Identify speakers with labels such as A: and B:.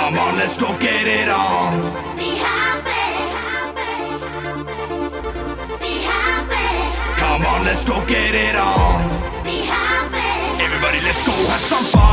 A: Come on, let's go get it on.
B: Be happy. Be happy.
A: Come on, let's go get it on.
B: Be happy.
A: Everybody, let's go have some fun.